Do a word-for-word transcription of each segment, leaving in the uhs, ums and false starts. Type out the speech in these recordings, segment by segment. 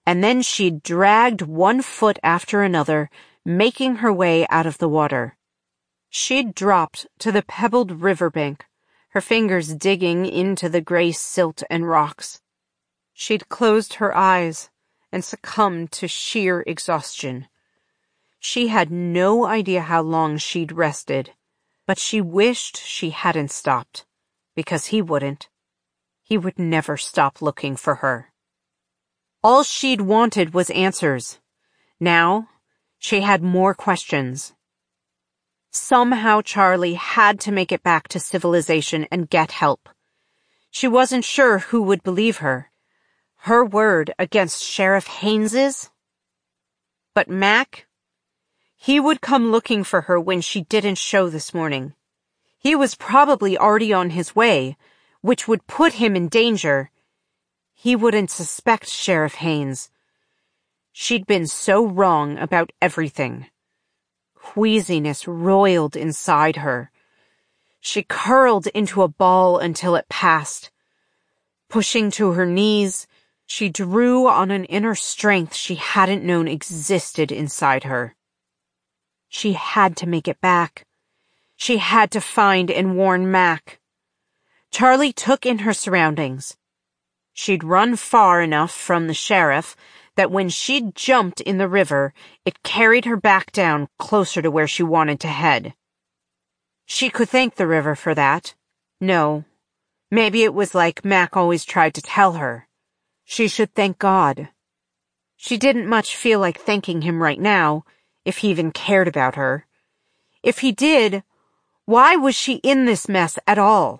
and then she dragged one foot after another, making her way out of the water. She'd dropped to the pebbled riverbank, her fingers digging into the gray silt and rocks. She'd closed her eyes and succumbed to sheer exhaustion. She had no idea how long she'd rested, but she wished she hadn't stopped, because he wouldn't. He would never stop looking for her. All she'd wanted was answers. Now, she had more questions. Somehow Charlie had to make it back to civilization and get help. She wasn't sure who would believe her. Her word against Sheriff Haines's? But Mac? He would come looking for her when she didn't show this morning. He was probably already on his way, which would put him in danger. He wouldn't suspect Sheriff Haines. She'd been so wrong about everything. Queasiness roiled inside her. She curled into a ball until it passed. Pushing to her knees, she drew on an inner strength she hadn't known existed inside her. She had to make it back. She had to find and warn Mac. Charlie took in her surroundings. She'd run far enough from the sheriff that when she'd jumped in the river, it carried her back down closer to where she wanted to head. She could thank the river for that. No, maybe it was like Mac always tried to tell her. She should thank God. She didn't much feel like thanking him right now, if he even cared about her. If he did, why was she in this mess at all?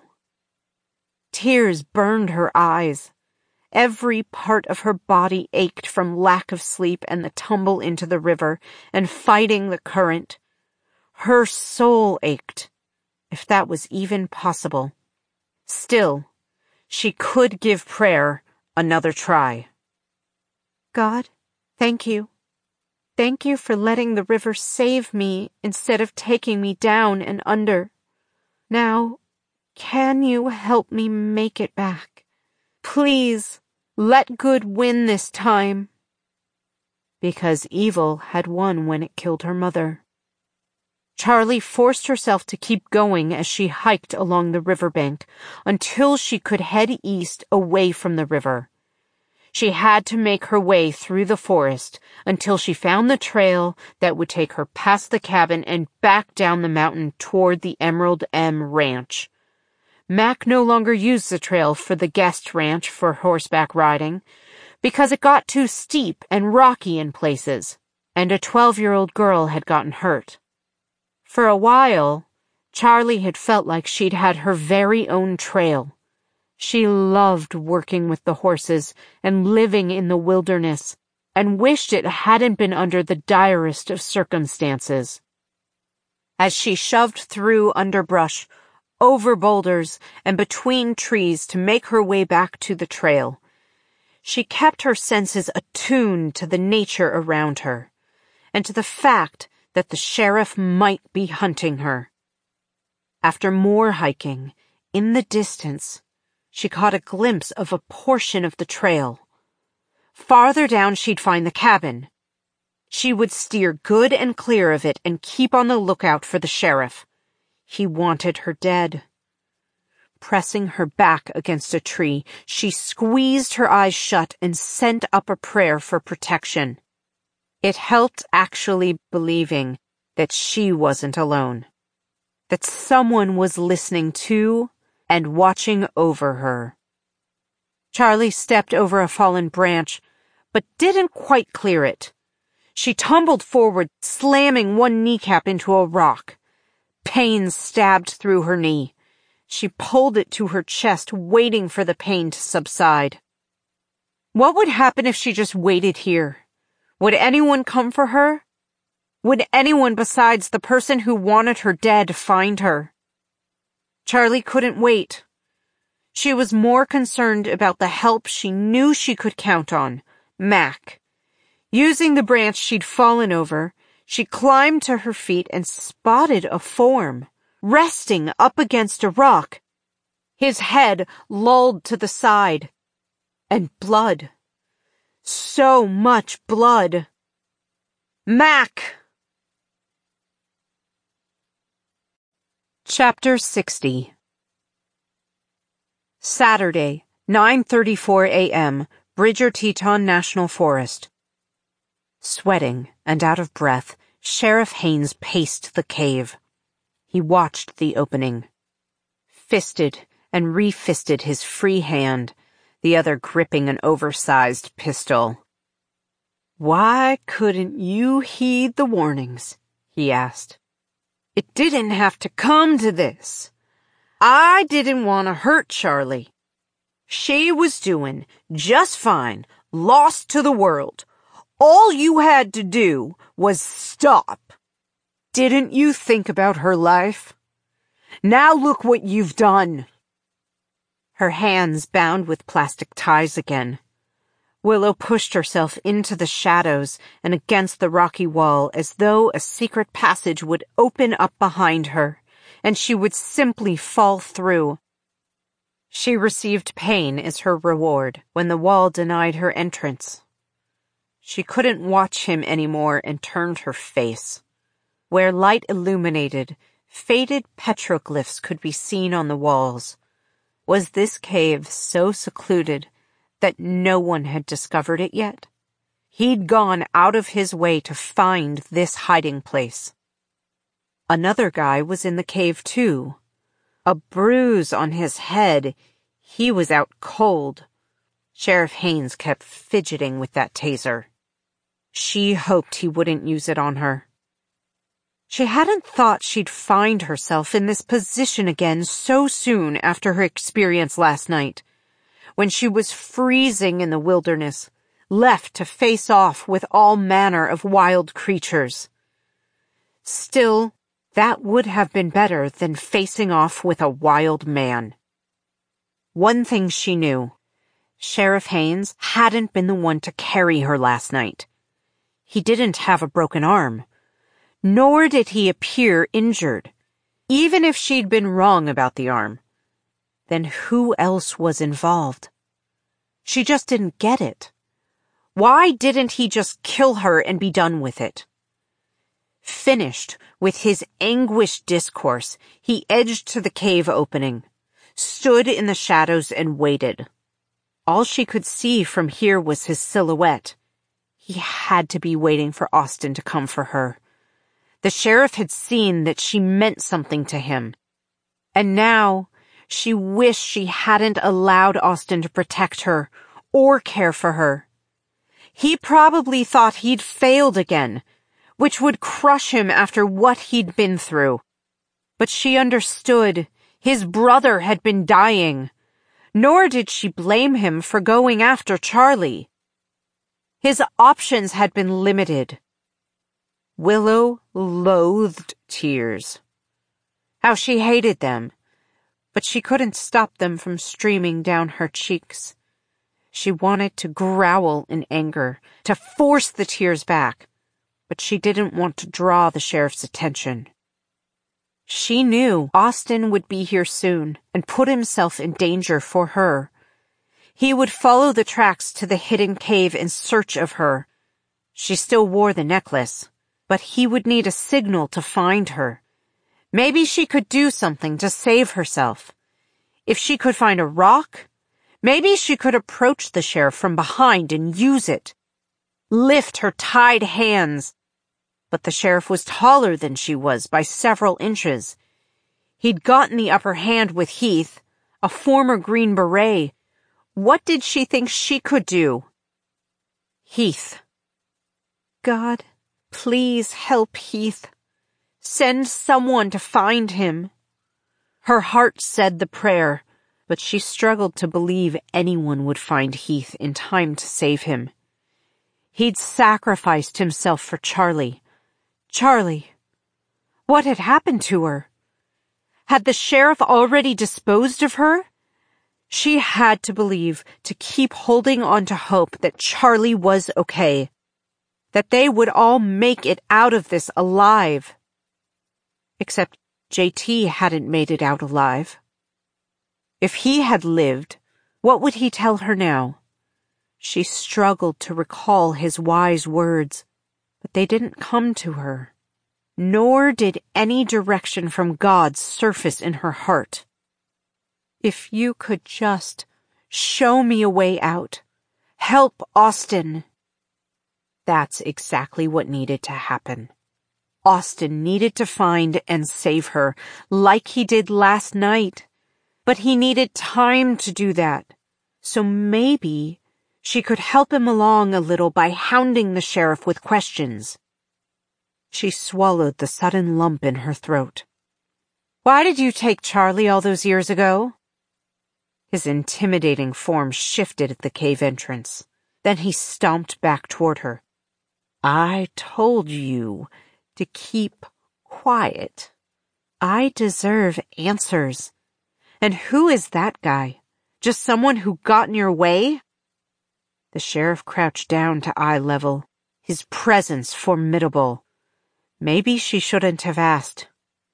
Tears burned her eyes. Every part of her body ached from lack of sleep and the tumble into the river and fighting the current. Her soul ached, if that was even possible. Still, she could give prayer another try. God, thank you. Thank you for letting the river save me instead of taking me down and under. Now, can you help me make it back? Please, let good win this time. Because evil had won when it killed her mother. Charlie forced herself to keep going as she hiked along the riverbank until she could head east away from the river. She had to make her way through the forest until she found the trail that would take her past the cabin and back down the mountain toward the Emerald M Ranch. Mac no longer used the trail for the guest ranch for horseback riding because it got too steep and rocky in places, and a twelve-year-old girl had gotten hurt. For a while, Charlie had felt like she'd had her very own trail. She loved working with the horses and living in the wilderness, and wished it hadn't been under the direst of circumstances. As she shoved through underbrush, over boulders, and between trees to make her way back to the trail, she kept her senses attuned to the nature around her, and to the fact that the sheriff might be hunting her. After more hiking, in the distance, she caught a glimpse of a portion of the trail. Farther down she'd find the cabin. She would steer good and clear of it and keep on the lookout for the sheriff. He wanted her dead. Pressing her back against a tree, she squeezed her eyes shut and sent up a prayer for protection. It helped actually believing that she wasn't alone, that someone was listening to and watching over her. Charlie stepped over a fallen branch, but didn't quite clear it. She tumbled forward, slamming one kneecap into a rock. Pain stabbed through her knee. She pulled it to her chest, waiting for the pain to subside. What would happen if she just waited here? Would anyone come for her? Would anyone besides the person who wanted her dead find her? Charlie couldn't wait. She was more concerned about the help she knew she could count on, Mac. Using the branch she'd fallen over, she climbed to her feet and spotted a form, resting up against a rock, his head lolled to the side, and blood. So much blood. Mac! Chapter sixty. Saturday, nine thirty-four a.m., Bridger Teton National Forest. Sweating and out of breath, Sheriff Haines paced the cave. He watched the opening. Fisted and refisted his free hand, the other gripping an oversized pistol. "Why couldn't you heed the warnings?" he asked. "It didn't have to come to this. I didn't want to hurt Charlie. She was doing just fine, lost to the world. All you had to do was stop. Didn't you think about her life? Now look what you've done." Her hands bound with plastic ties again. Willow pushed herself into the shadows and against the rocky wall as though a secret passage would open up behind her, and she would simply fall through. She received pain as her reward when the wall denied her entrance. She couldn't watch him anymore and turned her face. Where light illuminated, faded petroglyphs could be seen on the walls. Was this cave so secluded that no one had discovered it yet? He'd gone out of his way to find this hiding place. Another guy was in the cave too. A bruise on his head. He was out cold. Sheriff Haines kept fidgeting with that taser. She hoped he wouldn't use it on her. She hadn't thought she'd find herself in this position again so soon after her experience last night, when she was freezing in the wilderness, left to face off with all manner of wild creatures. Still, that would have been better than facing off with a wild man. One thing she knew. Sheriff Haines hadn't been the one to carry her last night. He didn't have a broken arm. Nor did he appear injured, even if she'd been wrong about the arm. Then who else was involved? She just didn't get it. Why didn't he just kill her and be done with it? Finished with his anguished discourse, he edged to the cave opening, stood in the shadows and waited. All she could see from here was his silhouette. He had to be waiting for Austin to come for her. The sheriff had seen that she meant something to him. And now she wished she hadn't allowed Austin to protect her or care for her. He probably thought he'd failed again, which would crush him after what he'd been through. But she understood his brother had been dying, nor did she blame him for going after Charlie. His options had been limited. Willow loathed tears. How she hated them, but she couldn't stop them from streaming down her cheeks. She wanted to growl in anger, to force the tears back, but she didn't want to draw the sheriff's attention. She knew Austin would be here soon and put himself in danger for her. He would follow the tracks to the hidden cave in search of her. She still wore the necklace, but he would need a signal to find her. Maybe she could do something to save herself. If she could find a rock, maybe she could approach the sheriff from behind and use it. Lift her tied hands. But the sheriff was taller than she was by several inches. He'd gotten the upper hand with Heath, a former Green Beret. What did she think she could do? Heath. God, please help Heath. Send someone to find him. Her heart said the prayer, but she struggled to believe anyone would find Heath in time to save him. He'd sacrificed himself for Charlie. Charlie. What had happened to her? Had the sheriff already disposed of her? She had to believe, to keep holding on to hope that Charlie was okay, that they would all make it out of this alive. Except J T hadn't made it out alive. If he had lived, what would he tell her now? She struggled to recall his wise words, but they didn't come to her, nor did any direction from God surface in her heart. If you could just show me a way out. Help Austin. That's exactly what needed to happen. Austin needed to find and save her, like he did last night. But he needed time to do that. So maybe she could help him along a little by hounding the sheriff with questions. She swallowed the sudden lump in her throat. Why did you take Charlie all those years ago? His intimidating form shifted at the cave entrance. Then he stomped back toward her. I told you to keep quiet. I deserve answers. And who is that guy? Just someone who got in your way? The sheriff crouched down to eye level, his presence formidable. Maybe she shouldn't have asked.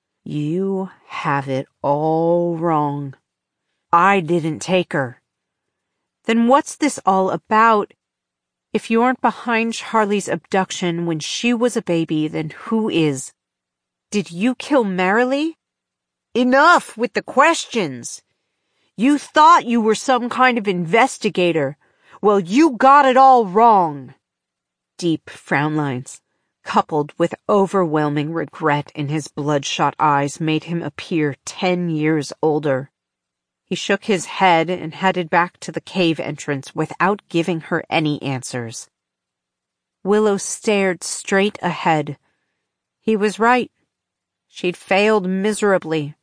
You have it all wrong. I didn't take her. Then what's this all about? If you aren't behind Charlie's abduction when she was a baby, then who is? Did you kill Marilee? Enough with the questions. You thought you were some kind of investigator. Well, you got it all wrong. Deep frown lines, coupled with overwhelming regret in his bloodshot eyes, made him appear ten years older. He shook his head and headed back to the cave entrance without giving her any answers. Willow stared straight ahead. He was right. She'd failed miserably.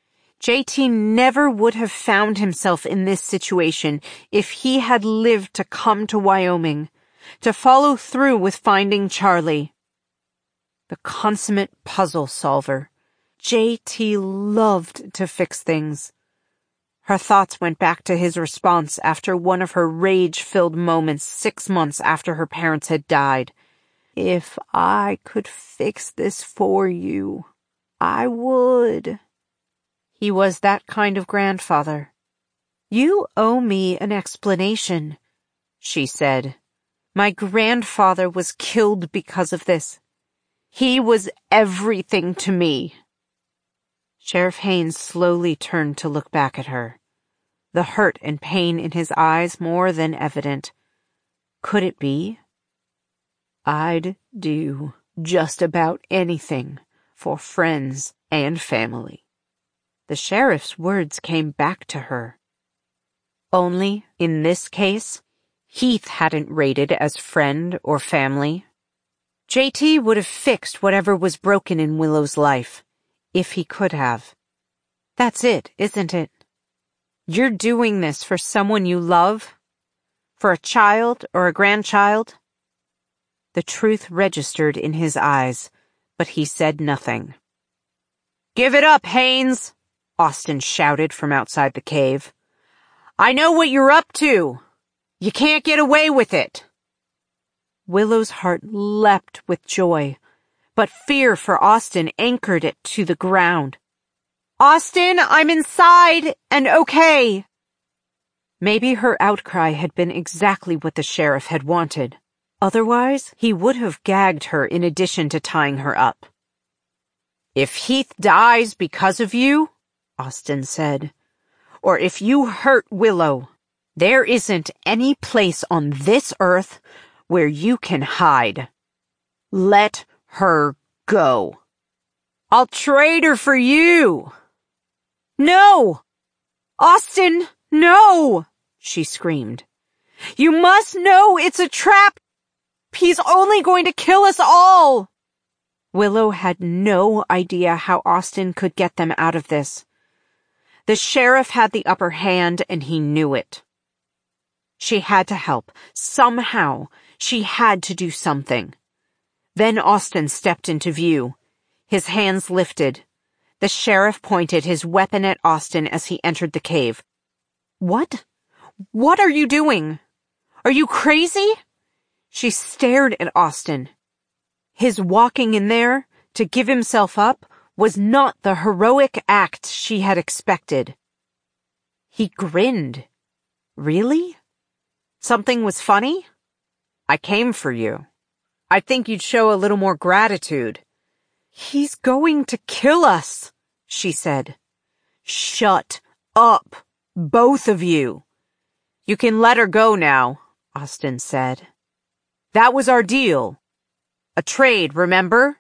J T never would have found himself in this situation if he had lived to come to Wyoming, to follow through with finding Charlie. The consummate puzzle solver, J T loved to fix things. Her thoughts went back to his response after one of her rage-filled moments six months after her parents had died. If I could fix this for you, I would. He was that kind of grandfather. You owe me an explanation, she said. My grandfather was killed because of this. He was everything to me. Sheriff Haynes slowly turned to look back at her, the hurt and pain in his eyes more than evident. Could it be? I'd do just about anything for friends and family. The sheriff's words came back to her. Only, in this case, Heath hadn't rated as friend or family. J T would have fixed whatever was broken in Willow's life, if he could have. That's it, isn't it? You're doing this for someone you love? For a child or a grandchild? The truth registered in his eyes, but he said nothing. Give it up, Haynes! Austin shouted from outside the cave. I know what you're up to. You can't get away with it. Willow's heart leapt with joy, but fear for Austin anchored it to the ground. Austin, I'm inside and okay. Maybe her outcry had been exactly what the sheriff had wanted. Otherwise, he would have gagged her in addition to tying her up. If Heath dies because of you, Austin said, or if you hurt Willow, there isn't any place on this earth where you can hide. Let her go. I'll trade her for you. No! Austin, no! She screamed. You must know it's a trap. He's only going to kill us all. Willow had no idea how Austin could get them out of this. The sheriff had the upper hand, and he knew it. She had to help. Somehow, she had to do something. Then Austin stepped into view. His hands lifted. The sheriff pointed his weapon at Austin as he entered the cave. What? What are you doing? Are you crazy? She stared at Austin. His walking in there, to give himself up, was not the heroic act she had expected. He grinned. Really? Something was funny? I came for you. I think you'd show a little more gratitude. He's going to kill us, she said. Shut up, both of you. You can let her go now, Austin said. That was our deal. A trade, remember?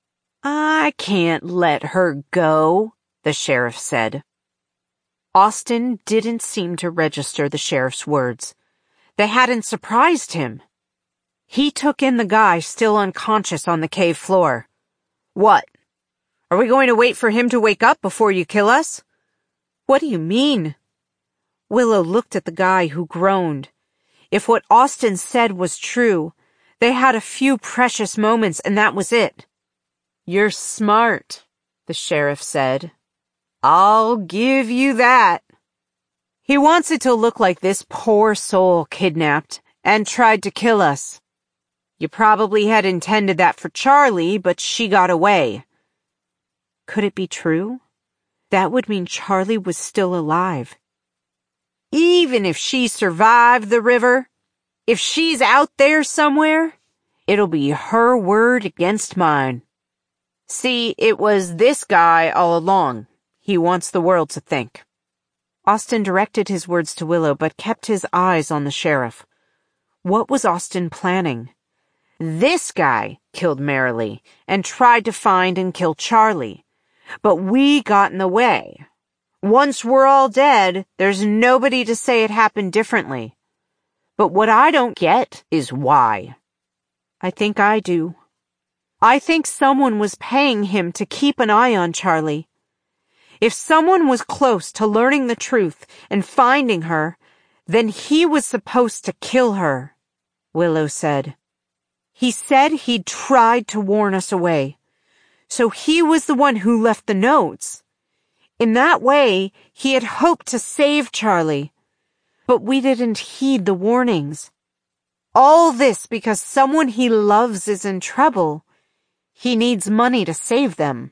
I can't let her go, the sheriff said. Austin didn't seem to register the sheriff's words. They hadn't surprised him. He took in the guy still unconscious on the cave floor. What? Are we going to wait for him to wake up before you kill us? What do you mean? Willow looked at the guy who groaned. If what Austin said was true, they had a few precious moments and that was it. You're smart, the sheriff said. I'll give you that. He wants it to look like this poor soul kidnapped and tried to kill us. You probably had intended that for Charlie, but she got away. Could it be true? That would mean Charlie was still alive. Even if she survived the river, if she's out there somewhere, it'll be her word against mine. See, it was this guy all along. He wants the world to think. Austin directed his words to Willow, but kept his eyes on the sheriff. What was Austin planning? This guy killed Marilee and tried to find and kill Charlie. But we got in the way. Once we're all dead, there's nobody to say it happened differently. But what I don't get is why. I think I do. I think someone was paying him to keep an eye on Charlie. If someone was close to learning the truth and finding her, then he was supposed to kill her, Willow said. He said he'd tried to warn us away. So he was the one who left the notes. In that way, he had hoped to save Charlie. But we didn't heed the warnings. All this because someone he loves is in trouble. He needs money to save them.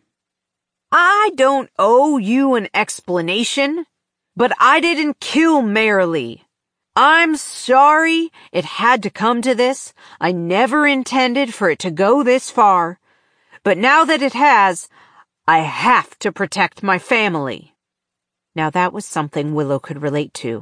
I don't owe you an explanation, but I didn't kill Marilee. I'm sorry it had to come to this. I never intended for it to go this far. But now that it has, I have to protect my family. Now that was something Willow could relate to.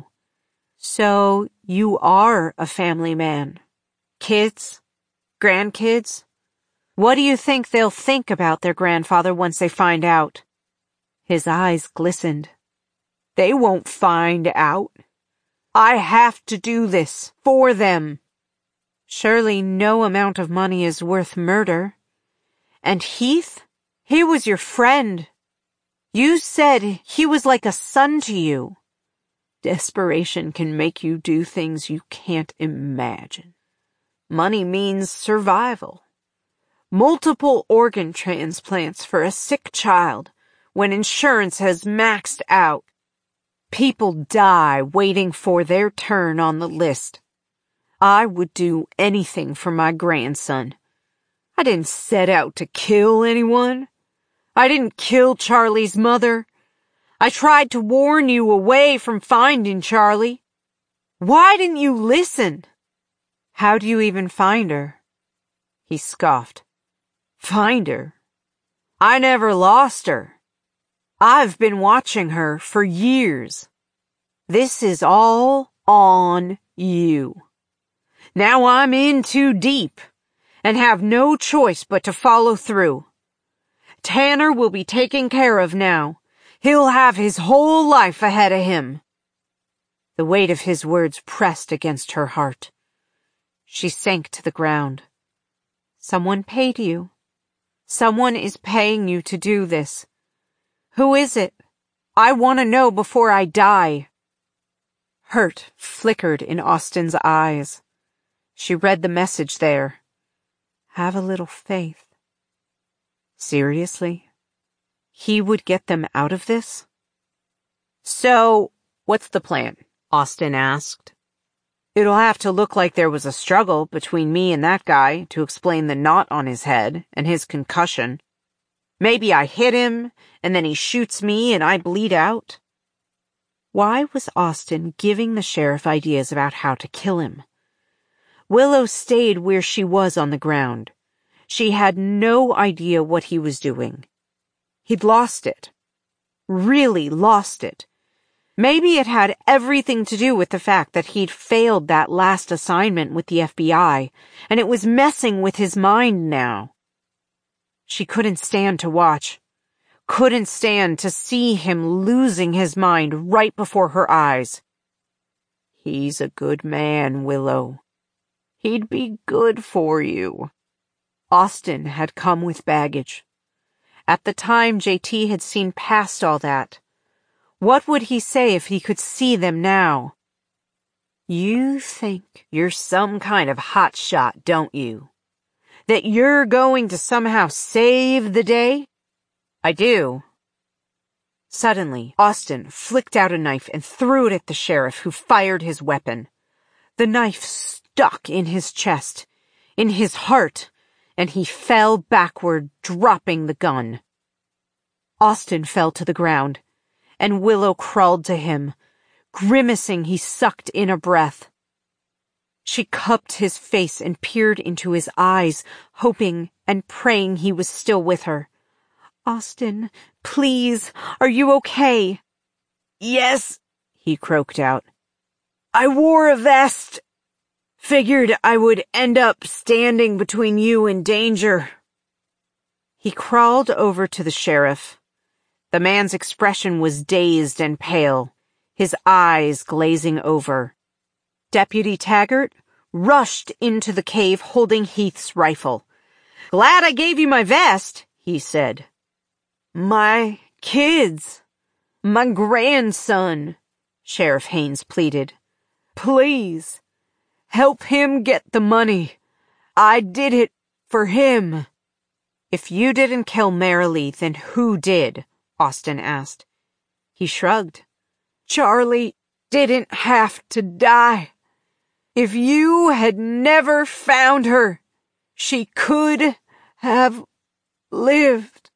So you are a family man. Kids? Grandkids? What do you think they'll think about their grandfather once they find out? His eyes glistened. They won't find out. I have to do this for them. Surely no amount of money is worth murder. And Heath? He was your friend. You said he was like a son to you. Desperation can make you do things you can't imagine. Money means survival. Multiple organ transplants for a sick child when insurance has maxed out. People die waiting for their turn on the list. I would do anything for my grandson. I didn't set out to kill anyone. I didn't kill Charlie's mother. I tried to warn you away from finding Charlie. Why didn't you listen? How do you even find her? He scoffed. Find her? I never lost her. I've been watching her for years. This is all on you. Now I'm in too deep and have no choice but to follow through. Tanner will be taken care of now. He'll have his whole life ahead of him. The weight of his words pressed against her heart. She sank to the ground. Someone paid you. Someone is paying you to do this. Who is it? I want to know before I die. Hurt flickered in Austin's eyes. She read the message there. Have a little faith. Seriously? He would get them out of this? So, what's the plan? Austin asked. It'll have to look like there was a struggle between me and that guy to explain the knot on his head and his concussion. Maybe I hit him, and then he shoots me and I bleed out. Why was Austin giving the sheriff ideas about how to kill him? Willow stayed where she was on the ground. She had no idea what he was doing. He'd lost it. Really lost it. Maybe it had everything to do with the fact that he'd failed that last assignment with the F B I, and it was messing with his mind now. She couldn't stand to watch. Couldn't stand to see him losing his mind right before her eyes. He's a good man, Willow. He'd be good for you. Austin had come with baggage. At the time, J T had seen past all that. What would he say if he could see them now? You think you're some kind of hotshot, don't you? That you're going to somehow save the day? I do. Suddenly, Austin flicked out a knife and threw it at the sheriff, who fired his weapon. The knife stuck in his chest, in his heart, and he fell backward, dropping the gun. Austin fell to the ground, and Willow crawled to him. Grimacing, he sucked in a breath. She cupped his face and peered into his eyes, hoping and praying he was still with her. Austin, please, are you okay? Yes, he croaked out. I wore a vest. Figured I would end up standing between you and danger. He crawled over to the sheriff. The man's expression was dazed and pale, his eyes glazing over. Deputy Taggart rushed into the cave holding Heath's rifle. Glad I gave you my vest, he said. My kids, my grandson, Sheriff Haynes pleaded. Please, help him get the money. I did it for him. If you didn't kill Marilee, then who did? Austin asked. He shrugged. Charlie didn't have to die. If you had never found her, she could have lived.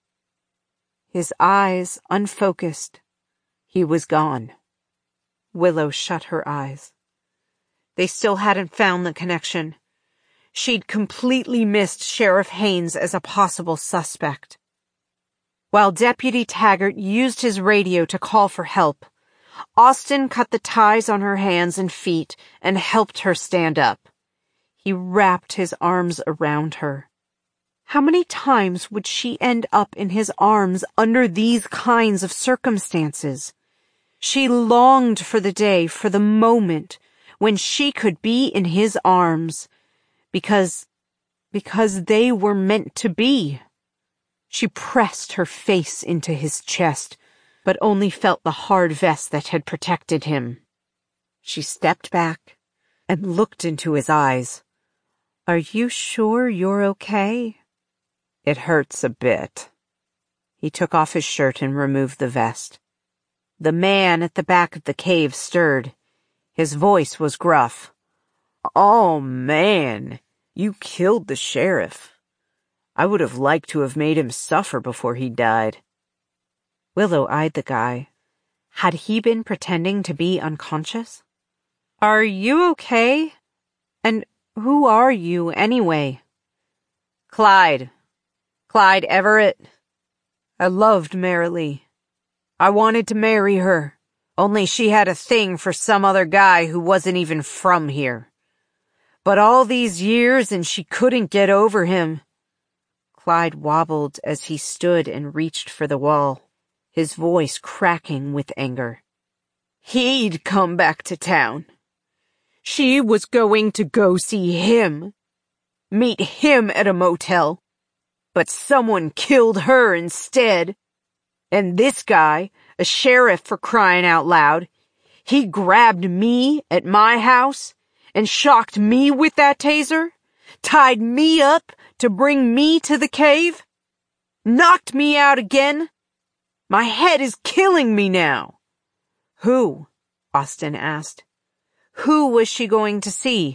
His eyes unfocused. He was gone. Willow shut her eyes. They still hadn't found the connection. She'd completely missed Sheriff Haynes as a possible suspect. While Deputy Taggart used his radio to call for help, Austin cut the ties on her hands and feet and helped her stand up. He wrapped his arms around her. How many times would she end up in his arms under these kinds of circumstances? She longed for the day, for the moment, when she could be in his arms, because, because they were meant to be. She pressed her face into his chest, but only felt the hard vest that had protected him. She stepped back and looked into his eyes. Are you sure you're okay? It hurts a bit. He took off his shirt and removed the vest. The man at the back of the cave stirred. His voice was gruff. Oh, man, you killed the sheriff. I would have liked to have made him suffer before he died. Willow eyed the guy. Had he been pretending to be unconscious? Are you okay? And who are you, anyway? Clyde. Clyde Everett. I loved Marilee. I wanted to marry her, only she had a thing for some other guy who wasn't even from here. But all these years and she couldn't get over him. Clyde wobbled as he stood and reached for the wall, his voice cracking with anger. He'd come back to town. She was going to go see him, meet him at a motel. But someone killed her instead. And this guy, a sheriff for crying out loud, he grabbed me at my house and shocked me with that taser, tied me up to bring me to the cave, knocked me out again. My head is killing me now. Who? Austin asked. Who was she going to see?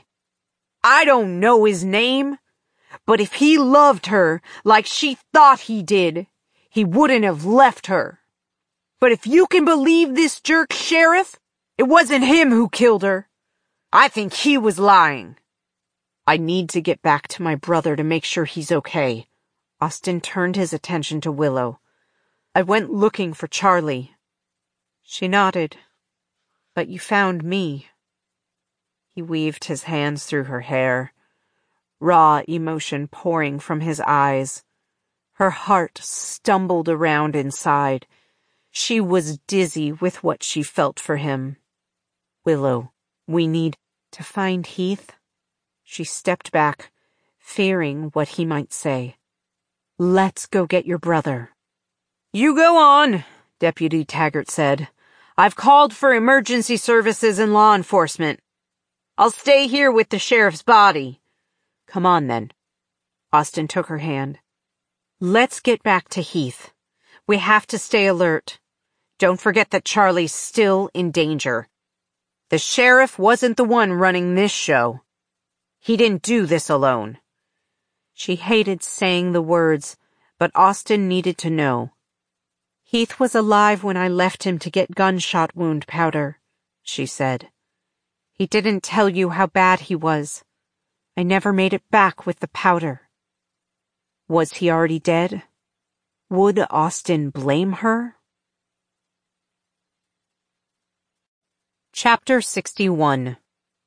I don't know his name. But if he loved her like she thought he did, he wouldn't have left her. But if you can believe this jerk sheriff, it wasn't him who killed her. I think he was lying. I need to get back to my brother to make sure he's okay. Austin turned his attention to Willow. I went looking for Charlie. She nodded. But you found me. He weaved his hands through her hair, raw emotion pouring from his eyes. Her heart stumbled around inside. She was dizzy with what she felt for him. Willow, we need to find Heath. She stepped back, fearing what he might say. Let's go get your brother. You go on, Deputy Taggart said. I've called for emergency services and law enforcement. I'll stay here with the sheriff's body. Come on, then. Austin took her hand. Let's get back to Heath. We have to stay alert. Don't forget that Charlie's still in danger. The sheriff wasn't the one running this show. He didn't do this alone. She hated saying the words, but Austin needed to know. Heath was alive when I left him to get gunshot wound powder, she said. He didn't tell you how bad he was. I never made it back with the powder. Was he already dead? Would Austin blame her? Chapter sixty-one.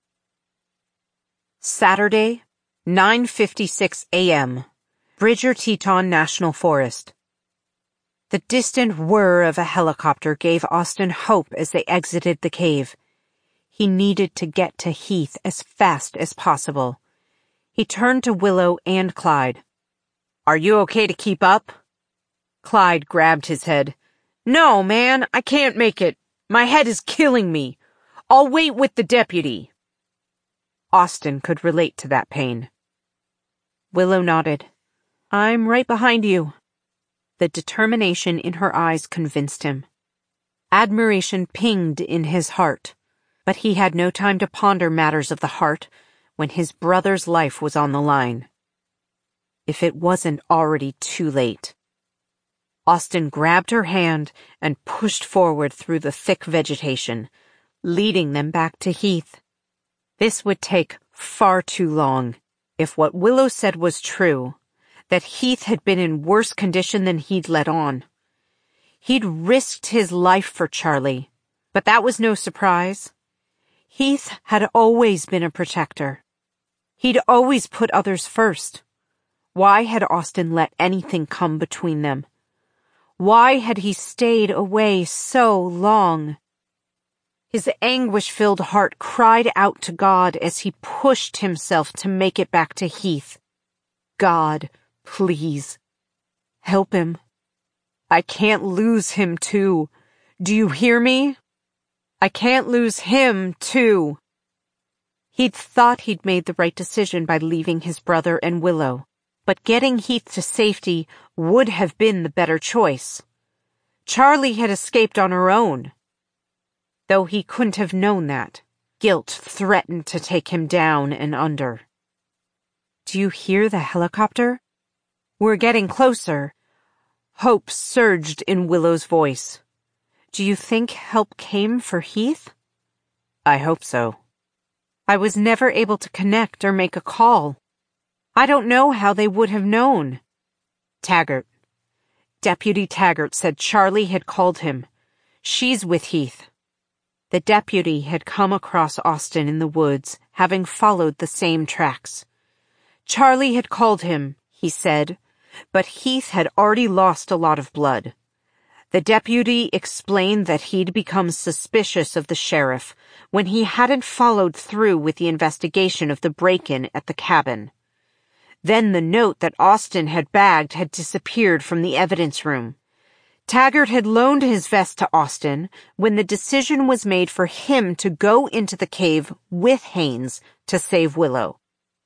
Saturday, nine fifty-six a m Bridger Teton National Forest. The distant whir of a helicopter gave Austin hope as they exited the cave. He needed to get to Heath as fast as possible. He turned to Willow and Clyde. Are you okay to keep up? Clyde grabbed his head. No, man, I can't make it. My head is killing me. I'll wait with the deputy. Austin could relate to that pain. Willow nodded. I'm right behind you. The determination in her eyes convinced him. Admiration pinged in his heart, but he had no time to ponder matters of the heart when his brother's life was on the line. If it wasn't already too late. Austin grabbed her hand and pushed forward through the thick vegetation, leading them back to Heath. This would take far too long. If what Willow said was true, that Heath had been in worse condition than he'd let on. He'd risked his life for Charlie, but that was no surprise. Heath had always been a protector. He'd always put others first. Why had Austin let anything come between them? Why had he stayed away so long? His anguish-filled heart cried out to God as he pushed himself to make it back to Heath. God, please, help him. I can't lose him, too. Do you hear me? I can't lose him, too. He'd thought he'd made the right decision by leaving his brother and Willow, but getting Heath to safety would have been the better choice. Charlie had escaped on her own. Though he couldn't have known that, guilt threatened to take him down and under. Do you hear the helicopter? We're getting closer. Hope surged in Willow's voice. Do you think help came for Heath? I hope so. I was never able to connect or make a call. I don't know how they would have known. Taggart. Deputy Taggart said Charlie had called him. She's with Heath. The deputy had come across Austin in the woods, having followed the same tracks. Charlie had called him, he said, but Heath had already lost a lot of blood. The deputy explained that he'd become suspicious of the sheriff when he hadn't followed through with the investigation of the break-in at the cabin. Then the note that Austin had bagged had disappeared from the evidence room. Taggart had loaned his vest to Austin when the decision was made for him to go into the cave with Haynes to save Willow.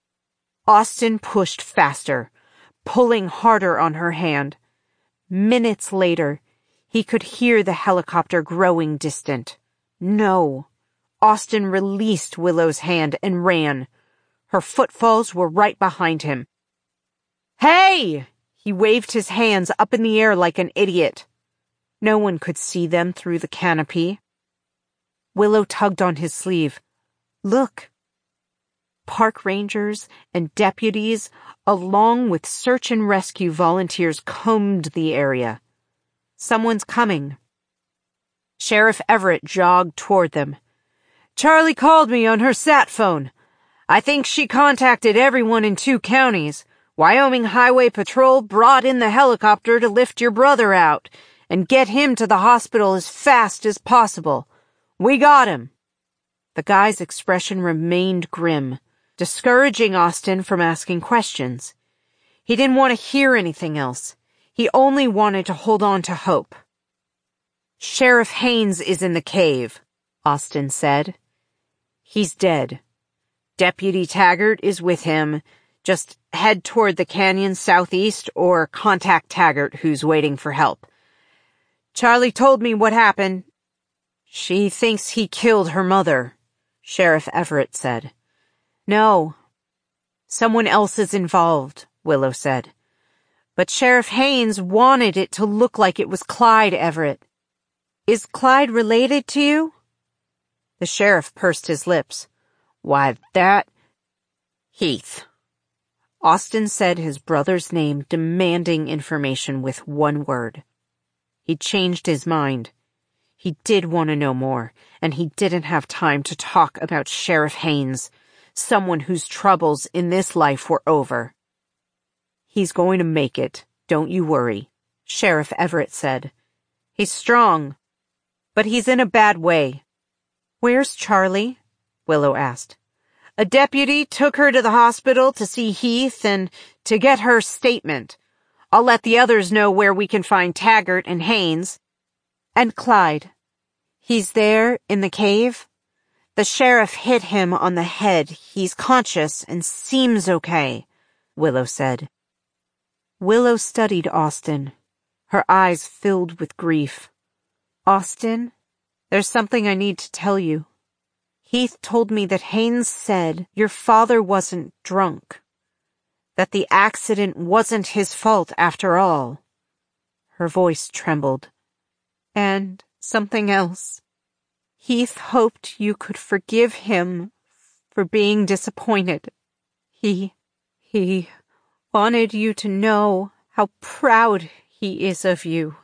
Austin pushed faster, pulling harder on her hand. Minutes later, he could hear the helicopter growing distant. No. Austin released Willow's hand and ran. Her footfalls were right behind him. Hey! He waved his hands up in the air like an idiot. No one could see them through the canopy. Willow tugged on his sleeve. Look. Park rangers and deputies, along with search and rescue volunteers, combed the area. Someone's coming. Sheriff Everett jogged toward them. Charlie called me on her sat phone. I think she contacted everyone in two counties. Wyoming Highway Patrol brought in the helicopter to lift your brother out and get him to the hospital as fast as possible. We got him. The guy's expression remained grim, discouraging Austin from asking questions. He didn't want to hear anything else. He only wanted to hold on to hope. Sheriff Haynes is in the cave, Austin said. He's dead. Deputy Taggart is with him. Just head toward the canyon southeast or contact Taggart, who's waiting for help. Charlie told me what happened. She thinks he killed her mother, Sheriff Everett said. No. Someone else is involved, Willow said. But Sheriff Haynes wanted it to look like it was Clyde Everett. Is Clyde related to you? The sheriff pursed his lips. Why, that... Heath. Austin said his brother's name, demanding information with one word. He'd changed his mind. He did want to know more, and he didn't have time to talk about Sheriff Haynes, someone whose troubles in this life were over. He's going to make it, don't you worry, Sheriff Everett said. He's strong, but he's in a bad way. Where's Charlie? Willow asked. A deputy took her to the hospital to see Heath and to get her statement. I'll let the others know where we can find Taggart and Haynes. And Clyde. He's there in the cave? The sheriff hit him on the head. He's conscious and seems okay, Willow said. Willow studied Austin. Her eyes filled with grief. Austin, there's something I need to tell you. Heath told me that Haynes said your father wasn't drunk, that the accident wasn't his fault after all. Her voice trembled. And something else. Heath hoped you could forgive him for being disappointed. He, he wanted you to know how proud he is of you.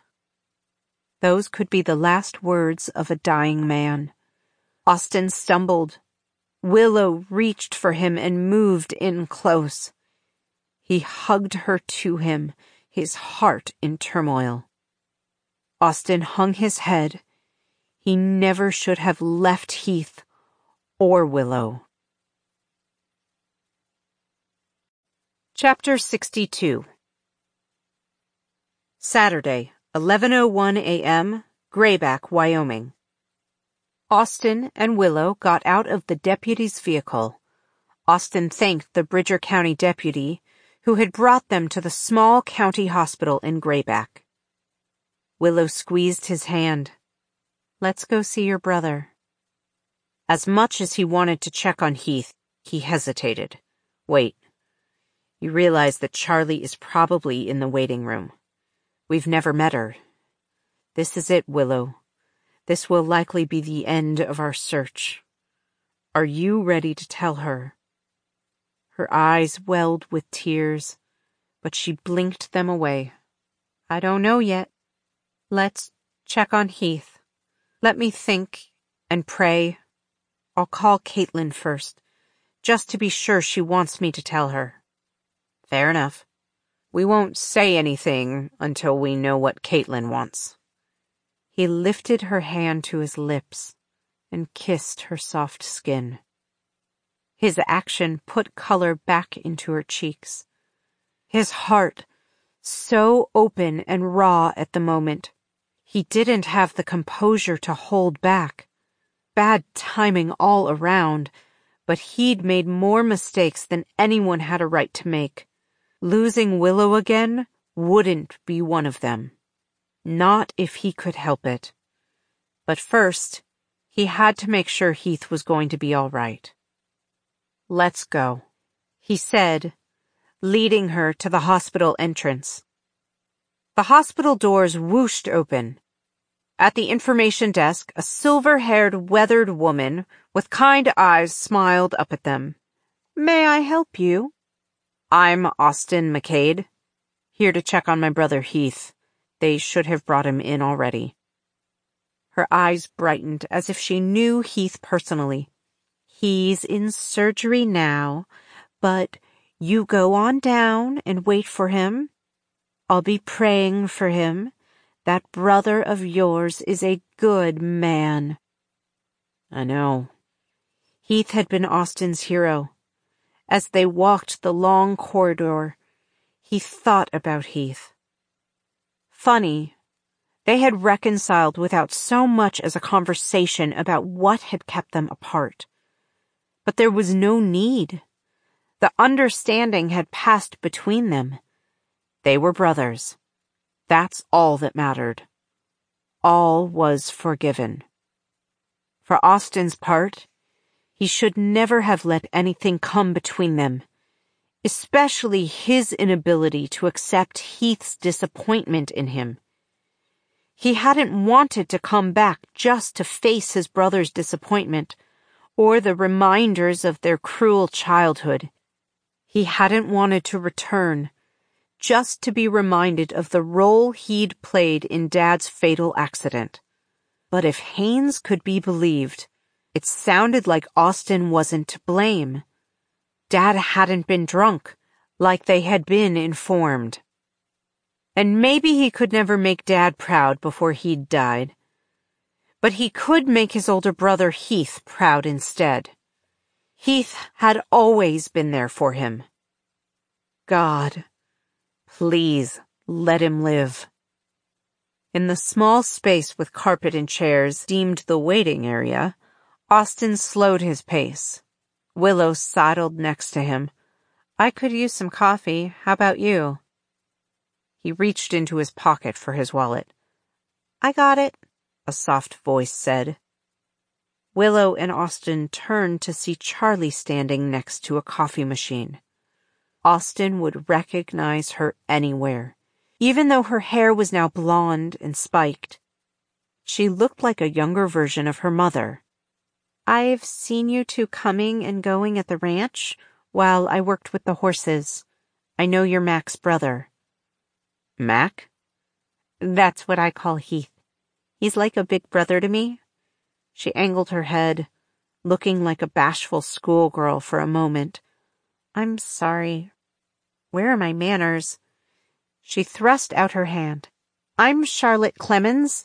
Those could be the last words of a dying man. Austin stumbled. Willow reached for him and moved in close. He hugged her to him, his heart in turmoil. Austin hung his head. He never should have left Heath or Willow. Chapter sixty-two. Saturday, eleven oh one a.m., Grayback, Wyoming. Austin and Willow got out of the deputy's vehicle. Austin thanked the Bridger County deputy who had brought them to the small county hospital in Grayback. Willow squeezed his hand. Let's go see your brother. As much as he wanted to check on Heath, he hesitated. Wait. You realize that Charlie is probably in the waiting room. We've never met her. This is it, Willow. This will likely be the end of our search. Are you ready to tell her? Her eyes welled with tears, but she blinked them away. I don't know yet. Let's check on Heath. Let me think and pray. I'll call Caitlin first, just to be sure she wants me to tell her. Fair enough. We won't say anything until we know what Caitlin wants. He lifted her hand to his lips and kissed her soft skin. His action put color back into her cheeks. His heart, so open and raw at the moment, he didn't have the composure to hold back. Bad timing all around, but he'd made more mistakes than anyone had a right to make. Losing Willow again wouldn't be one of them. Not if he could help it. But first, he had to make sure Heath was going to be all right. Let's go, he said, leading her to the hospital entrance. The hospital doors whooshed open. At the information desk, a silver-haired, weathered woman with kind eyes smiled up at them. "May I help you?" "I'm Austin McCade. Here to check on my brother Heath. They should have brought him in already." Her eyes brightened as if she knew Heath personally. "He's in surgery now, but you go on down and wait for him. I'll be praying for him. That brother of yours is a good man." I know. Heath had been Austin's hero. As they walked the long corridor, he thought about Heath. Funny, they had reconciled without so much as a conversation about what had kept them apart. But there was no need. The understanding had passed between them. They were brothers. That's all that mattered. All was forgiven. For Austin's part, he should never have let anything come between them, especially his inability to accept Heath's disappointment in him. He hadn't wanted to come back just to face his brother's disappointment, or the reminders of their cruel childhood. He hadn't wanted to return, just to be reminded of the role he'd played in Dad's fatal accident. But if Haynes could be believed, it sounded like Austin wasn't to blame. Dad hadn't been drunk, like they had been informed. And maybe he could never make Dad proud before he'd died. But he could make his older brother Heath proud instead. Heath had always been there for him. God, please let him live. In the small space with carpet and chairs deemed the waiting area, Austin slowed his pace. Willow sidled next to him. "I could use some coffee. How about you?" He reached into his pocket for his wallet. "I got it," a soft voice said. Willow and Austin turned to see Charlie standing next to a coffee machine. Austin would recognize her anywhere, even though her hair was now blonde and spiked. She looked like a younger version of her mother. "I've seen you two coming and going at the ranch while I worked with the horses. I know you're Mac's brother." "Mac?" "That's what I call Heath. He's like a big brother to me." She angled her head, looking like a bashful schoolgirl for a moment. "I'm sorry. Where are my manners?" She thrust out her hand. "I'm Charlotte Clemens."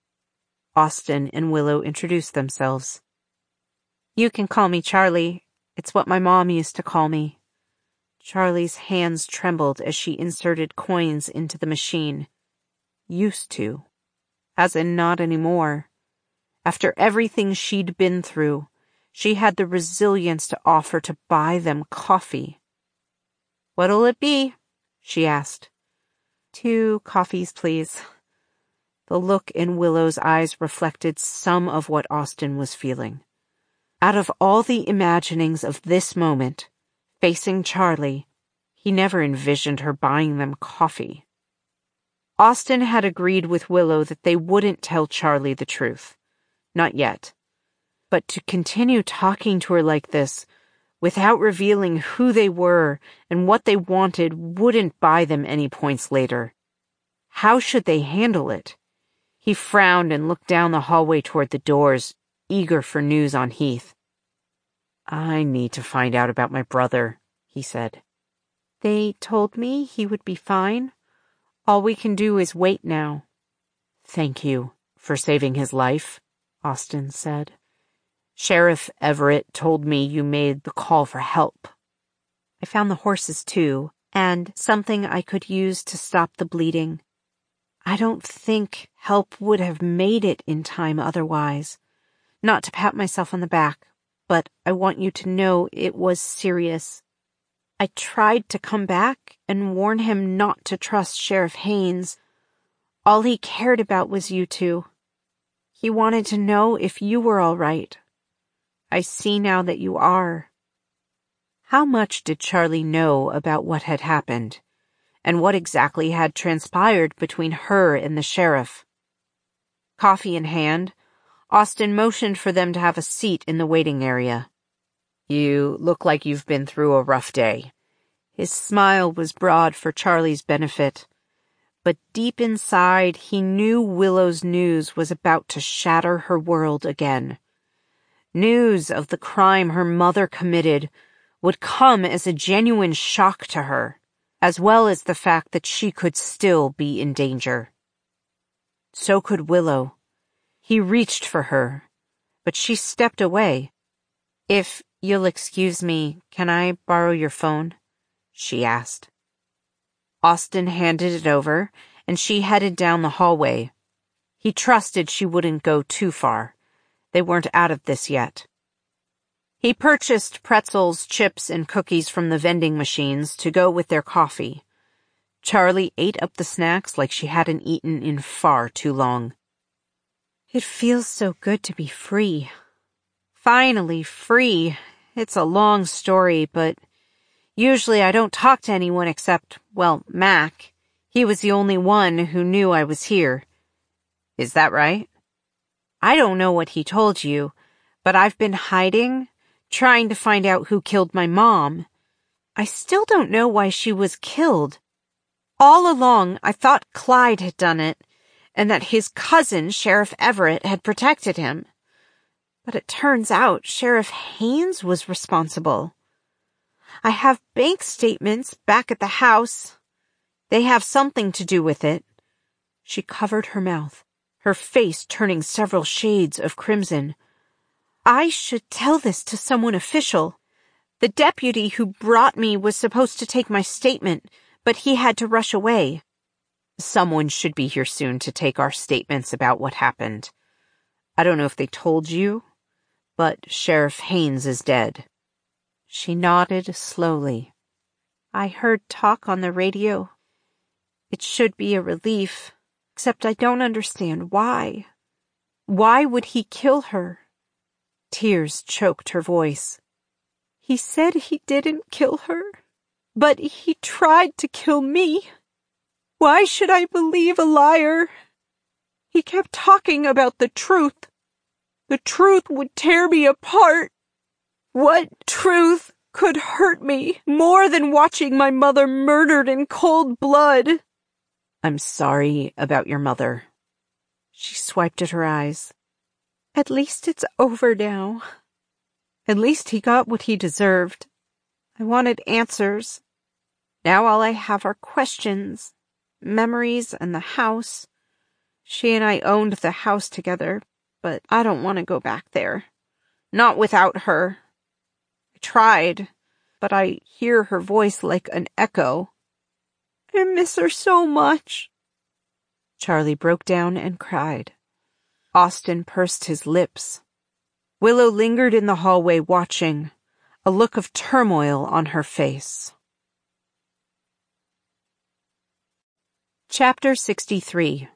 Austin and Willow introduced themselves. "You can call me Charlie. It's what my mom used to call me." Charlie's hands trembled as she inserted coins into the machine. Used to. As in not anymore. After everything she'd been through, she had the resilience to offer to buy them coffee. "What'll it be?" she asked. "Two coffees, please." The look in Willow's eyes reflected some of what Austin was feeling. Out of all the imaginings of this moment, facing Charlie, he never envisioned her buying them coffee. Austin had agreed with Willow that they wouldn't tell Charlie the truth. Not yet. But to continue talking to her like this, without revealing who they were and what they wanted, wouldn't buy them any points later. How should they handle it? He frowned and looked down the hallway toward the doors, eager for news on Heath. "I need to find out about my brother," he said. "They told me he would be fine. All we can do is wait now." "Thank you for saving his life," Austin said. "Sheriff Everett told me you made the call for help." "I found the horses too, and something I could use to stop the bleeding. I don't think help would have made it in time otherwise. Not to pat myself on the back, but I want you to know it was serious. I tried to come back and warn him not to trust Sheriff Haynes. All he cared about was you two. He wanted to know if you were all right. I see now that you are." How much did Charlie know about what had happened, and what exactly had transpired between her and the sheriff? Coffee in hand, Austin motioned for them to have a seat in the waiting area. "You look like you've been through a rough day." His smile was broad for Charlie's benefit, but deep inside he knew Willow's news was about to shatter her world again. News of the crime her mother committed would come as a genuine shock to her, as well as the fact that she could still be in danger. So could Willow. He reached for her, but she stepped away. "If you'll excuse me, can I borrow your phone?" she asked. Austin handed it over, and she headed down the hallway. He trusted she wouldn't go too far. They weren't out of this yet. He purchased pretzels, chips, and cookies from the vending machines to go with their coffee. Charlie ate up the snacks like she hadn't eaten in far too long. "It feels so good to be free. Finally free. It's a long story, but usually I don't talk to anyone except, well, Mac. He was the only one who knew I was here." "Is that right?" "I don't know what he told you, but I've been hiding, trying to find out who killed my mom. I still don't know why she was killed. All along, I thought Clyde had done it, and that his cousin, Sheriff Everett, had protected him. But it turns out Sheriff Haynes was responsible. I have bank statements back at the house. They have something to do with it." She covered her mouth, her face turning several shades of crimson. "I should tell this to someone official. The deputy who brought me was supposed to take my statement, but he had to rush away." "Someone should be here soon to take our statements about what happened. I don't know if they told you, but Sheriff Haynes is dead." She nodded slowly. "I heard talk on the radio. It should be a relief, except I don't understand why. Why would he kill her?" Tears choked her voice. "He said he didn't kill her, but he tried to kill me. Why should I believe a liar? He kept talking about the truth. The truth would tear me apart. What truth could hurt me more than watching my mother murdered in cold blood?" "I'm sorry about your mother." She swiped at her eyes. "At least it's over now. At least he got what he deserved. I wanted answers. Now all I have are questions, memories, and the house. She and I owned the house together, but I don't want to go back there. Not without her. I tried, but I hear her voice like an echo. I miss her so much." Charlie broke down and cried. Austin pursed his lips. Willow lingered in the hallway watching, a look of turmoil on her face. Chapter sixty-three.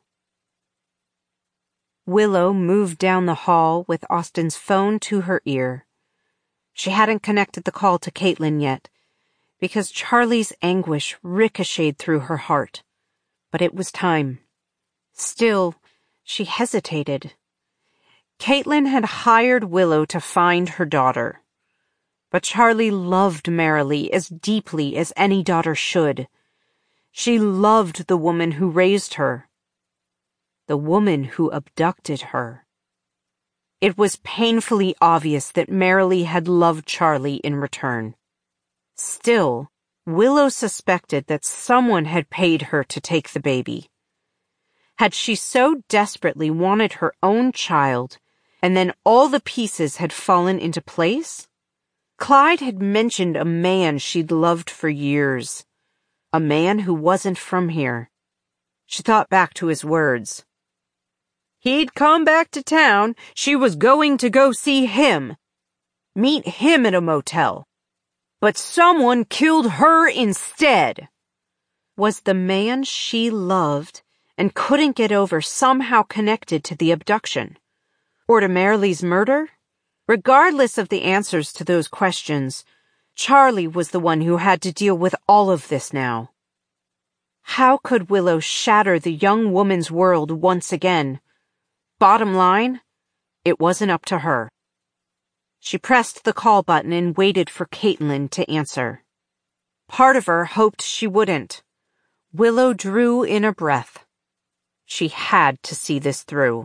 Willow moved down the hall with Austin's phone to her ear. She hadn't connected the call to Caitlin yet, because Charlie's anguish ricocheted through her heart. But it was time. Still, she hesitated. Caitlin had hired Willow to find her daughter. But Charlie loved Marilee as deeply as any daughter should. She loved the woman who raised her. The woman who abducted her. It was painfully obvious that Marilee had loved Charlie in return. Still, Willow suspected that someone had paid her to take the baby. Had she so desperately wanted her own child, and then all the pieces had fallen into place? Clyde had mentioned a man she'd loved for years. A man who wasn't from here. She thought back to his words. He'd come back to town. She was going to go see him. Meet him at a motel. But someone killed her instead. Was the man she loved and couldn't get over somehow connected to the abduction? Or to Marilee's murder? Regardless of the answers to those questions, Charlie was the one who had to deal with all of this now. How could Willow shatter the young woman's world once again? bottom line, it wasn't up to her. She pressed the call button and waited for Caitlin to answer. Part of her hoped she wouldn't. Willow drew in a breath. She had to see this through.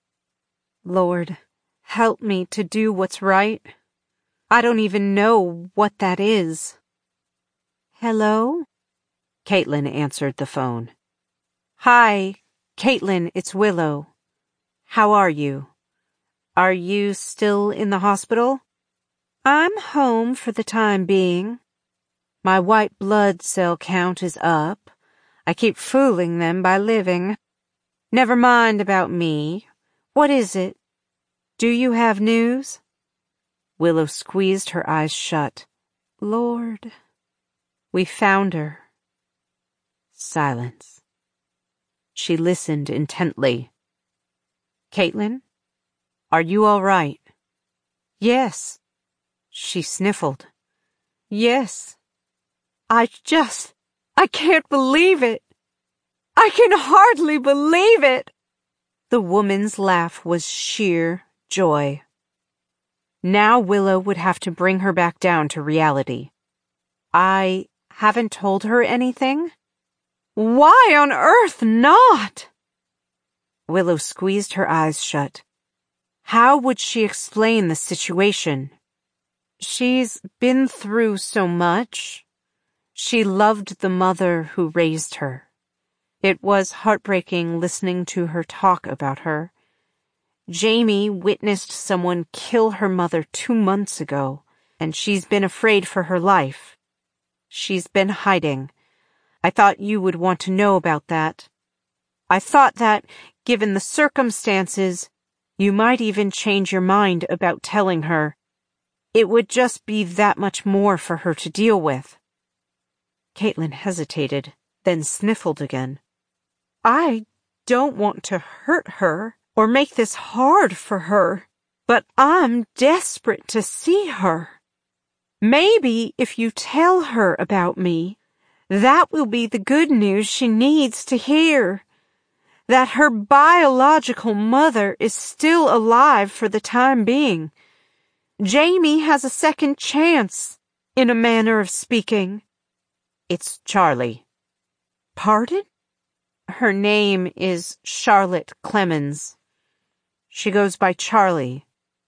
Lord, help me to do what's right. I don't even know what that is. Hello? Caitlin answered the phone. Hi, Caitlin, it's Willow. How are you? Are you still in the hospital? I'm home for the time being. My white blood cell count is up. I keep fooling them by living. Never mind about me. What is it? Do you have news? Willow squeezed her eyes shut. Lord, we found her. Silence. She listened intently. Caitlin, are you all right? Yes. She sniffled. Yes. I just, I can't believe it. I can hardly believe it. The woman's laugh was sheer joy. Now Willow would have to bring her back down to reality. I haven't told her anything? Why on earth not? Willow squeezed her eyes shut. How would she explain the situation? She's been through so much. She loved the mother who raised her. It was heartbreaking listening to her talk about her. Jamie witnessed someone kill her mother two months ago, and she's been afraid for her life. She's been hiding. I thought you would want to know about that. I thought that, given the circumstances, you might even change your mind about telling her. It would just be that much more for her to deal with. Caitlin hesitated, then sniffled again. I don't want to hurt her or make this hard for her, but I'm desperate to see her. Maybe if you tell her about me, that will be the good news she needs to hear. That her biological mother is still alive for the time being. Jamie has a second chance, in a manner of speaking. It's Charlie. Pardon? Her name is Charlotte Clemens. She goes by Charlie.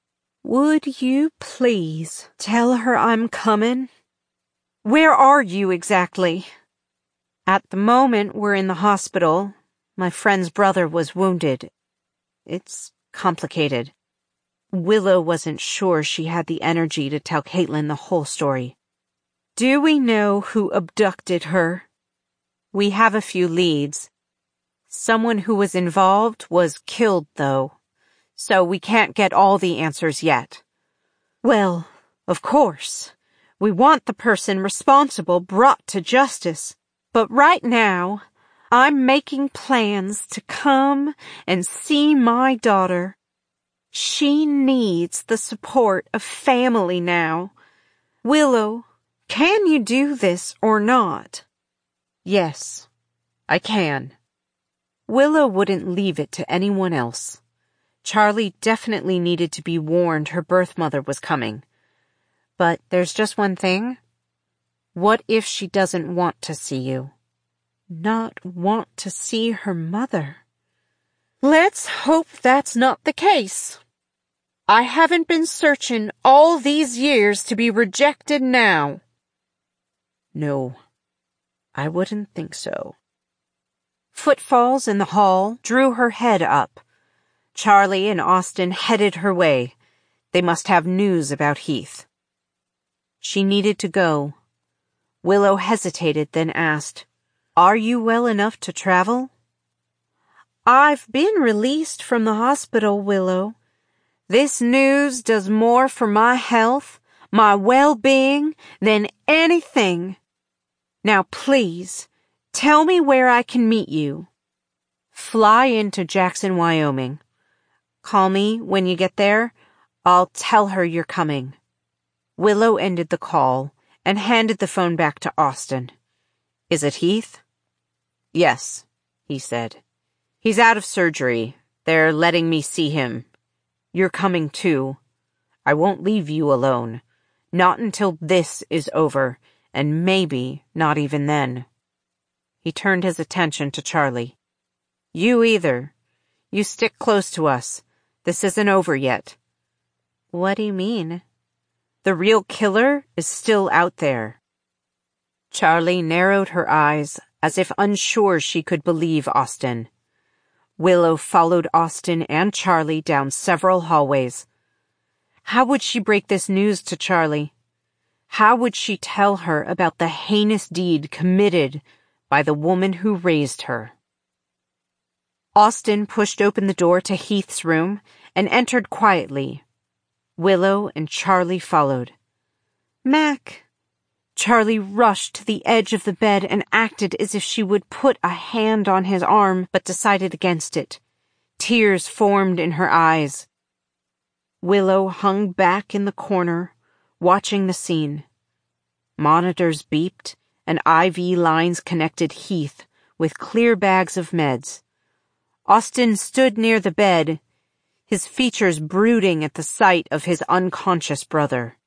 Would you please tell her I'm coming? Where are you exactly? At the moment, we're in the hospital. My friend's brother was wounded. It's complicated. Willow wasn't sure she had the energy to tell Caitlin the whole story. Do we know who abducted her? We have a few leads. Someone who was involved was killed, though, so we can't get all the answers yet. Well, of course, we want the person responsible brought to justice, but right now, I'm making plans to come and see my daughter. She needs the support of family now. Willow, can you do this or not? Yes, I can. Willow wouldn't leave it to anyone else. Charlie definitely needed to be warned her birth mother was coming. But there's just one thing. What if she doesn't want to see you? Not want to see her mother? Let's hope that's not the case. I haven't been searching all these years to be rejected now. No, I wouldn't think so. Footfalls in the hall drew her head up. Charlie and Austin headed her way. They must have news about Heath. She needed to go. Willow hesitated, then asked, Are you well enough to travel? I've been released from the hospital, Willow. This news does more for my health, my well-being, than anything. Now please, tell me where I can meet you. Fly into Jackson, Wyoming. Call me when you get there. I'll tell her you're coming. Willow ended the call and handed the phone back to Austin. Is it Heath? Yes, he said. He's out of surgery. They're letting me see him. You're coming too. I won't leave you alone. Not until this is over, and maybe not even then." He turned his attention to Charlie. "You either. You stick close to us. This isn't over yet." "What do you mean?" "The real killer is still out there." Charlie narrowed her eyes as if unsure she could believe Austin. Willow followed Austin and Charlie down several hallways. How would she break this news to Charlie? How would she tell her about the heinous deed committed by the woman who raised her? Austin pushed open the door to Heath's room and entered quietly. Willow and Charlie followed. "Mac!" Charlie rushed to the edge of the bed and acted as if she would put a hand on his arm, but decided against it. Tears formed in her eyes. Willow hung back in the corner, watching the scene. Monitors beeped, and I V lines connected Heath with clear bags of meds. Austin stood near the bed, his features brooding at the sight of his unconscious brother.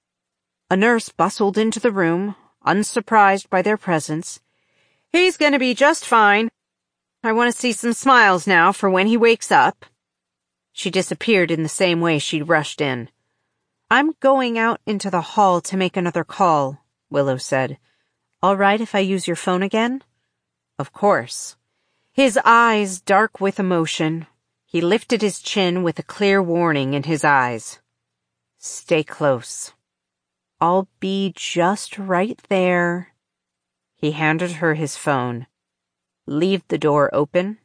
A nurse bustled into the room, unsurprised by their presence. "He's gonna be just fine. I want to see some smiles now for when he wakes up." She disappeared in the same way she'd rushed in. "I'm going out into the hall to make another call," Willow said. "All right if I use your phone again?" "Of course." His eyes dark with emotion, he lifted his chin with a clear warning in his eyes. "Stay close." "I'll be just right there." He handed her his phone. "Leave the door open?"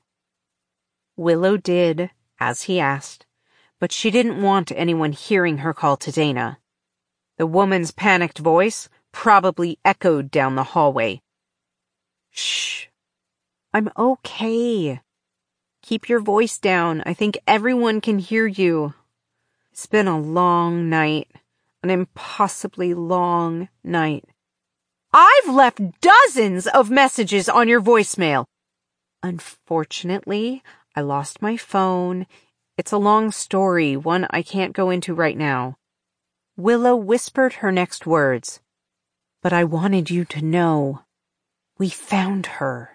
Willow did, as he asked, but she didn't want anyone hearing her call to Dana. The woman's panicked voice probably echoed down the hallway. "Shh. I'm okay. Keep your voice down. I think everyone can hear you. It's been a long night. An impossibly long night. I've left dozens of messages on your voicemail. Unfortunately, I lost my phone. It's a long story, one I can't go into right now." Willow whispered her next words. "But I wanted you to know. We found her."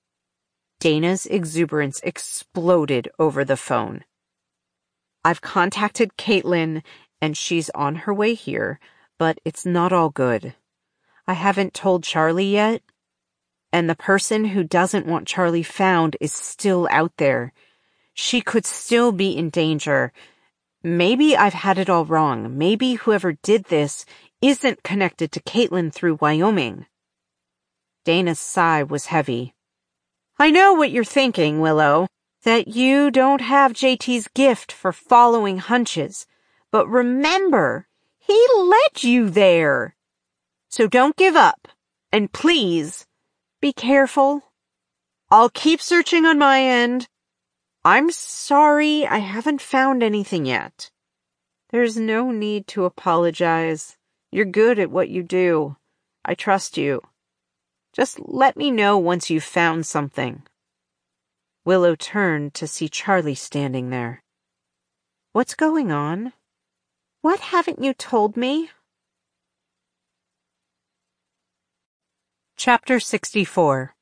Dana's exuberance exploded over the phone. "I've contacted Caitlin, and she's on her way here, but it's not all good. I haven't told Charlie yet, and the person who doesn't want Charlie found is still out there. She could still be in danger. Maybe I've had it all wrong. Maybe whoever did this isn't connected to Caitlin through Wyoming." Dana's sigh was heavy. "I know what you're thinking, Willow, that you don't have J T's gift for following hunches. But remember, he led you there. So don't give up, and please, be careful. I'll keep searching on my end. I'm sorry I haven't found anything yet." "There's no need to apologize. You're good at what you do. I trust you. Just let me know once you've found something." Willow turned to see Charlie standing there. "What's going on? What haven't you told me?" Chapter sixty-four.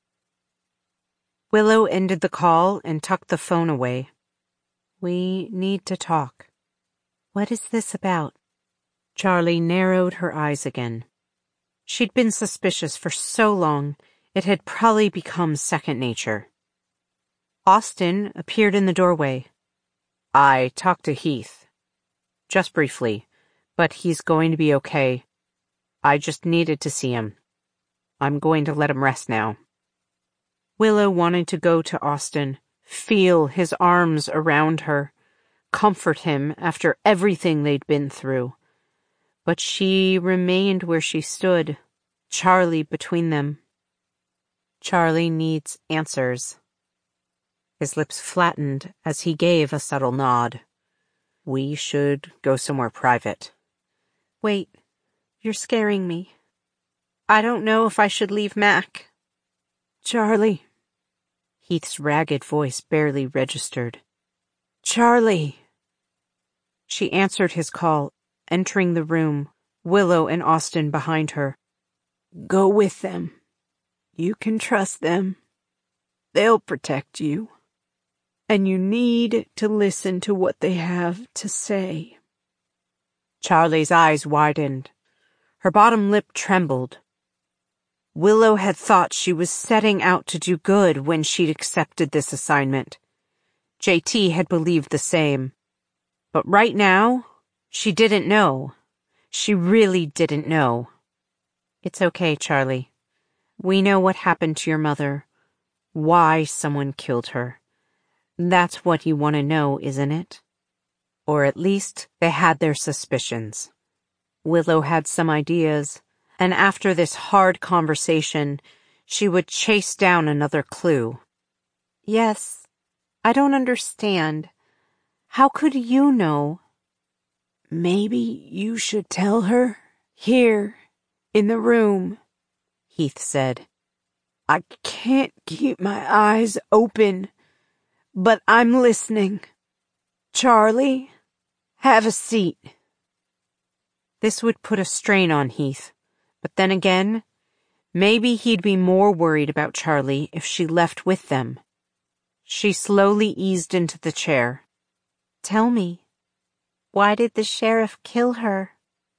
Willow ended the call and tucked the phone away. "We need to talk." "What is this about?" Charlie narrowed her eyes again. She'd been suspicious for so long, it had probably become second nature. Austin appeared in the doorway. "I talked to Heath. Just briefly, but he's going to be okay. I just needed to see him. I'm going to let him rest now." Willow wanted to go to Austin, feel his arms around her, comfort him after everything they'd been through. But she remained where she stood, Charlie between them. Charlie needs answers. His lips flattened as he gave a subtle nod. "We should go somewhere private." "Wait, you're scaring me. I don't know if I should leave Mac." "Charlie." Heath's ragged voice barely registered. Charlie. She answered his call, entering the room, Willow and Austin behind her. Go with them. You can trust them. They'll protect you. And you need to listen to what they have to say. Charlie's eyes widened. Her bottom lip trembled. Willow had thought she was setting out to do good when she'd accepted this assignment. J T had believed the same. But right now, she didn't know. She really didn't know. It's okay, Charlie. We know what happened to your mother. Why someone killed her. That's what you want to know, isn't it? Or at least they had their suspicions. Willow had some ideas, and after this hard conversation, she would chase down another clue. Yes, I don't understand. How could you know? Maybe you should tell her here, in the room, Heath said. I can't keep my eyes open, but I'm listening. Charlie, have a seat. This would put a strain on Heath, but then again, maybe he'd be more worried about Charlie if she left with them. She slowly eased into the chair. Tell me, why did the sheriff kill her?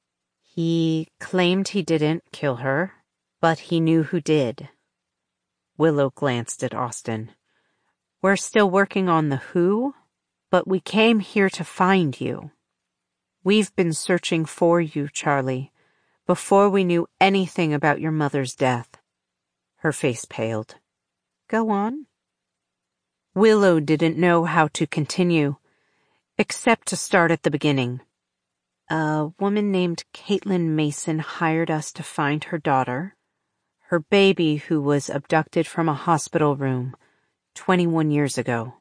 He claimed he didn't kill her, but he knew who did. Willow glanced at Austin. We're still working on the who, but we came here to find you. We've been searching for you, Charlie, before we knew anything about your mother's death. Her face paled. Go on. Willow didn't know how to continue, except to start at the beginning. A woman named Caitlin Mason hired us to find her daughter, her baby who was abducted from a hospital room twenty-one years ago.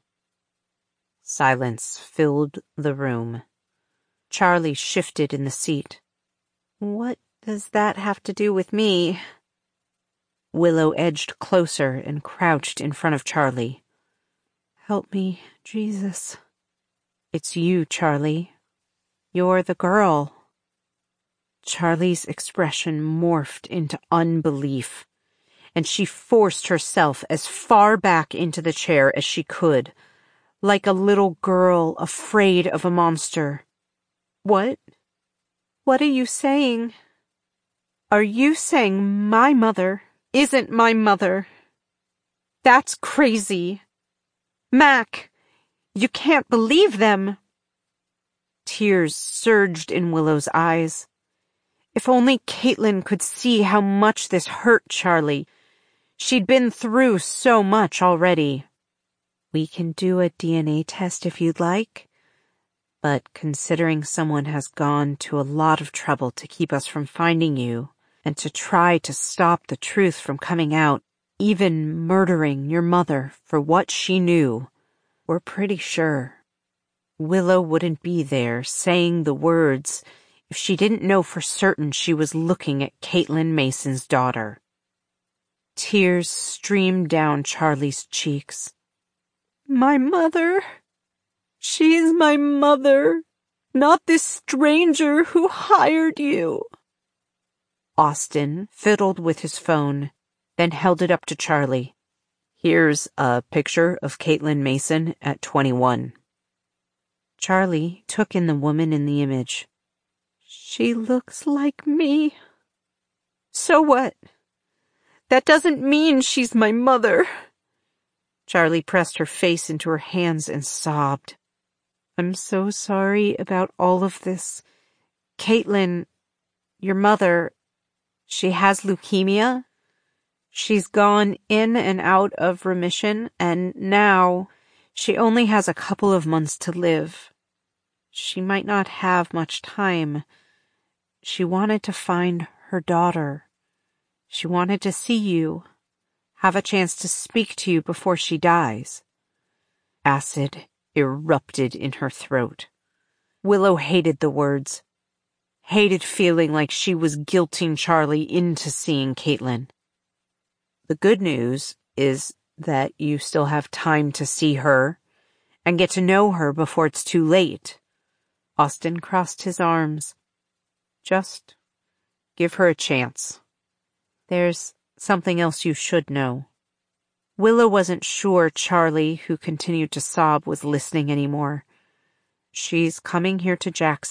Silence filled the room. Charlie shifted in the seat. What does that have to do with me? Willow edged closer and crouched in front of Charlie. Help me, Jesus. It's you, Charlie. You're the girl. Charlie's expression morphed into unbelief, and she forced herself as far back into the chair as she could, like a little girl afraid of a monster. What? What are you saying? Are you saying my mother isn't my mother? That's crazy. Mac, you can't believe them. Tears surged in Willow's eyes. If only Caitlin could see how much this hurt Charlie. She'd been through so much already. We can do a D N A test if you'd like. But considering someone has gone to a lot of trouble to keep us from finding you, and to try to stop the truth from coming out, even murdering your mother for what she knew, we're pretty sure Willow wouldn't be there saying the words if she didn't know for certain she was looking at Caitlin Mason's daughter. Tears streamed down Charlie's cheeks. My mother? She's my mother, not this stranger who hired you. Austin fiddled with his phone, then held it up to Charlie. Here's a picture of Caitlin Mason at twenty-one. Charlie took in the woman in the image. She looks like me. So what? That doesn't mean she's my mother. Charlie pressed her face into her hands and sobbed. I'm so sorry about all of this. Caitlin, your mother, she has leukemia. She's gone in and out of remission, and now she only has a couple of months to live. She might not have much time. She wanted to find her daughter. She wanted to see you, have a chance to speak to you before she dies. Acid erupted in her throat. Willow hated the words, hated feeling like she was guilting Charlie into seeing Caitlin. The good news is that you still have time to see her and get to know her before it's too late. Austin crossed his arms. Just give her a chance. There's something else you should know. Willow wasn't sure Charlie, who continued to sob, was listening anymore. She's coming here to Jackson.